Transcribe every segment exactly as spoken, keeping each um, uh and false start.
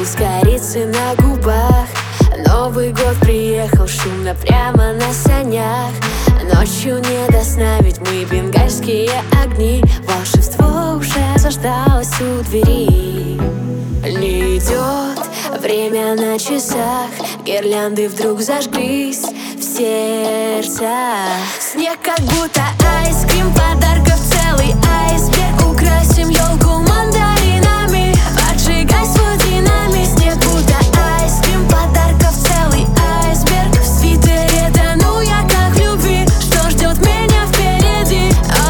вкус корицы на губах. Новый год приехал шумно прямо на санях. Ночью не до сна, ведь мы бенгальские огни. Волшебство уже заждалось у двери. Не идет время на часах, гирлянды вдруг зажглись в сердцах. Снег как будто айскрим, подарков целый айсберг. Украсим елку мандаринами, поджигай свой динамит. Снег будто айскрим, подарков целый айсберг. В свитере тону я как в любви, что ждет меня впереди.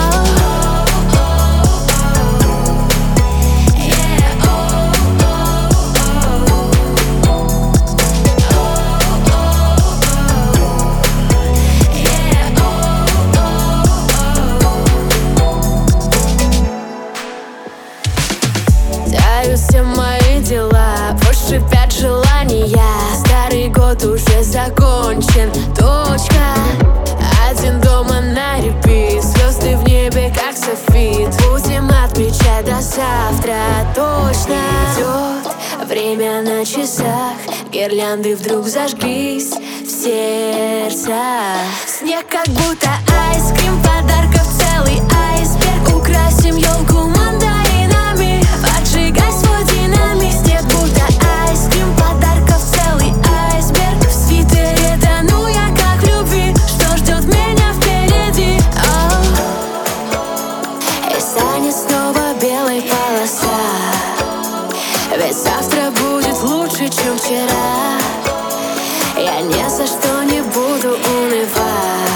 Тают все мои дела, пусть шипят желания. Старый год уже закончен, точка. Один дома на репит, звезды в небе как софит. Будем отмечать до завтра, точно. Идет время на часах, гирлянды вдруг зажглись в сердцах. Снег как будто айскрим, подарков целый айсберг. Украсим елку мандаринами, поджигай свой динамит. Снег будто айскрим, подарков целый айсберг. В свитере тону я как в любви, что ждет меня впереди. И станет снова белой полоса, ведь завтра будет лучше, чем вчера. Я ни за что не буду унывать.